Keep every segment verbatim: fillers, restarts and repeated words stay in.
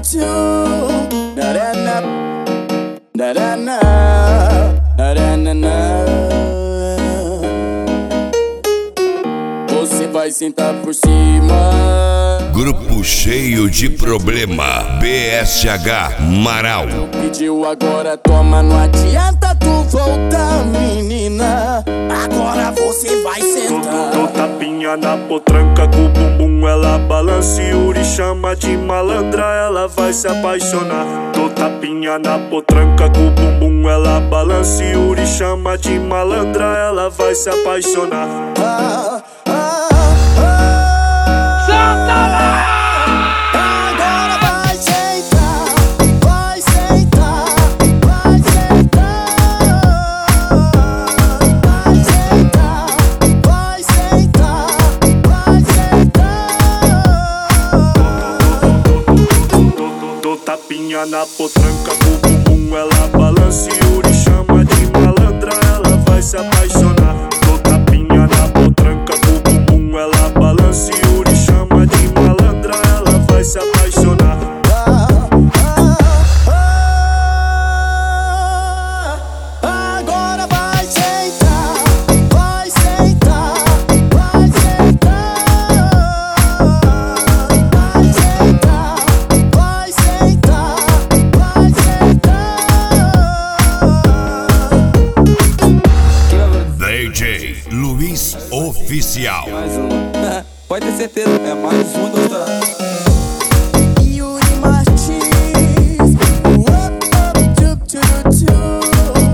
Você vai sentar por cima. Grupo cheio de problema, B S H Marau. Tu pediu, agora toma, não adianta tu voltar, menina. Agora você vai sentar. Dou tapinha na potranca com o bumbum, ela balança e Yuri chama de malandra, ela vai se apaixonar. Dou tapinha na potranca com o bumbum, ela balança e Yuri chama de malandra, ela vai se apaixonar. Ah, ah, ah. Agora vai sentar, vai sentar, vai sentar, vai sentar, vai sentar, vai sentar. Dou tapinha na potranca com o bumbum, ela balança e Yuri chama de malandra, ela vai se apaixonar. Dou tapinha na potranca com o bumbum, ela balança e Yuri chama de malandra, ela vai se apaixonar. Ah, ah, ah. Agora vai sentar, vai sentar, vai sentar, vai sentar, vai sentar, vai sentar. D J Luiz Oficial. Mais um. Pode ter certeza, é mais um do estourado. Yuri Martins, up, up, tup, tup, tup.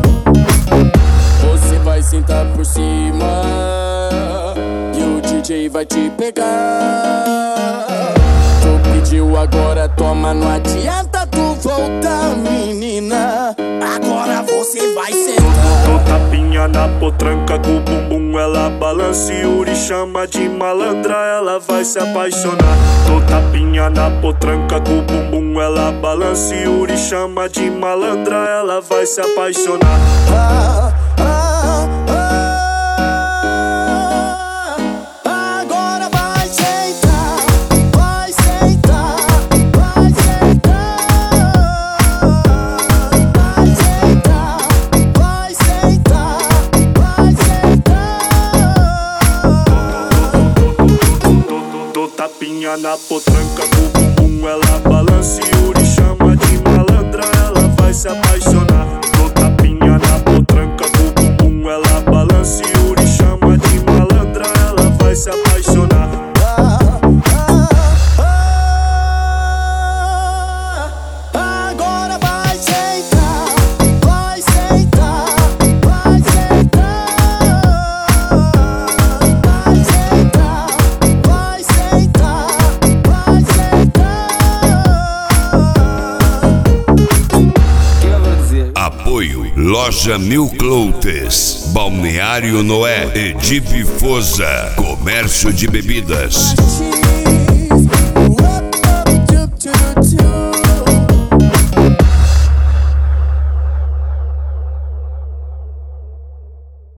Você vai sentar por cima e o D J vai te pegar. Tu pediu, agora toma, não adianta tu voltar, menina. Agora você vai sentar. Dou tapinha na potranca com o bumbum, ela balança e Yuri chama de malandra, ela vai se apaixonar. Dou tapinha na potranca com o bumbum, ela balança e Yuri chama de malandra, ela vai se apaixonar. Ah, ah, ah. Agora vai sentar, vai sentar, vai sentar, vai sentar, vai sentar, vai sentar. Dou tapinha na potranca com o bumbum, ela balança e Yuri chama de malandra, ela vai se apaixonar. Dou tapinha na potranca com o bumbum, ela balança e Yuri chama de malandra, ela vai se apaixonar. Agora vai sentar, vai sentar, vai sentar, vai sentar, vai sentar, vai sentar. O que eu vou dizer? Apoio Loja Mil Cloutes, Balneário Noé, Edipe Foza, Comércio de Bebidas. Martins.